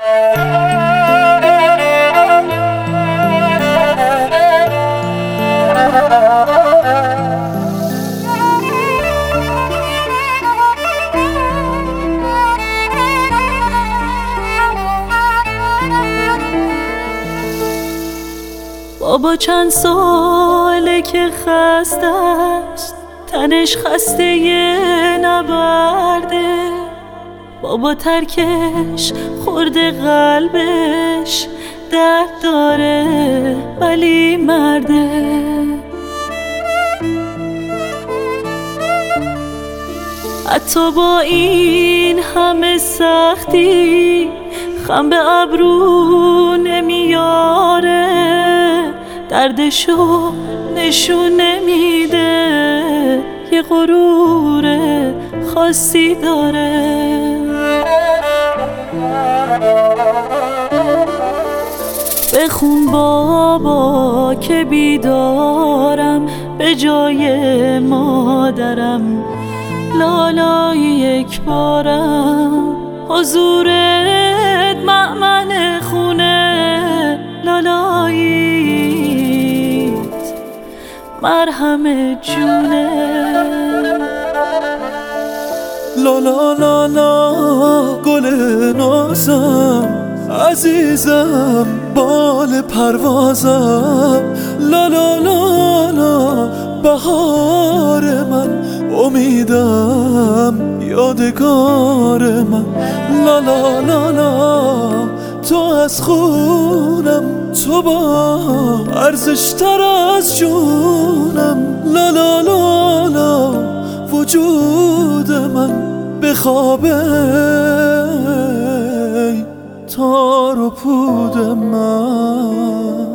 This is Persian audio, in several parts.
بابا چند ساله که خسته است، تنش خسته نبرده. بابا ترکش خورده قلبش درد داره ولی مرده. حتی با این همه سختی خم به ابرو نمیاره، دردشو نشون نمیده، یه غرور خاصی داره. بخون بابا که بیدارم به جای مادرم، لالای یک بارم حضورت مأمن خونه، لالاییت مرهم جونه. لالا لالا گل نازم، عزیزم بال پروازم، لالا لالا بهار من، امیدم یادگار من، لالا لالا تو از خونم، تو با ارزشتر از جونم، لالا لالا وجود من بخوابه تار و پود من.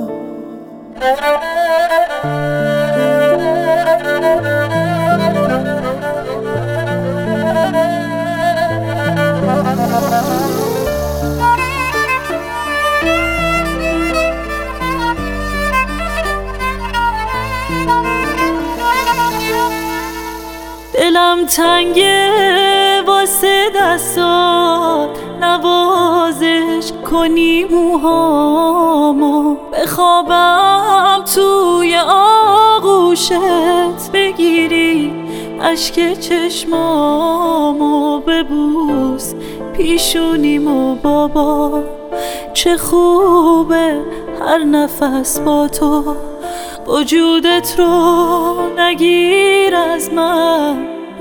دلم تنگه واسه دستات، نوازش کنی موهامو، بخوابم توی آغوشت، بگیری اشک چشمامو، ببوس پیشونیمو. بابا چه خوبه هر نفس با تو، وجودت رو نگیر از من،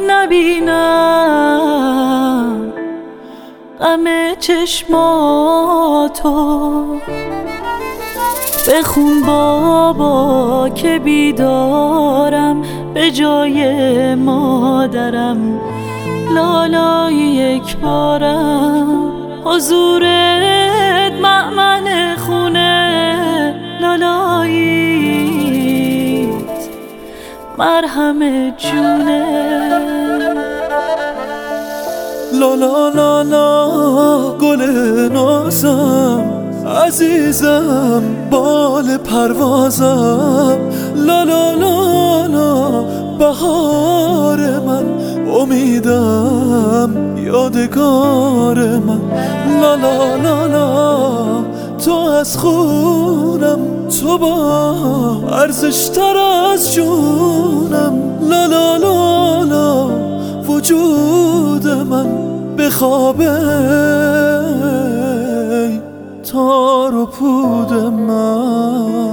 نبینم غم چشماتو. بخون بابا که بیدارم به جای مادرم، لالای یک بارم حضورت مأمن خونه، لالاییت مرهم جونه. لالا لالا گل نازم، عزیزم بال پروازم، لالا لالا بهار من، امیدم یادگار من، لالا لالا تو از خونم، تو با ارزشتر از جونم، لالا لالا وجود من بخوابه تار و پود من.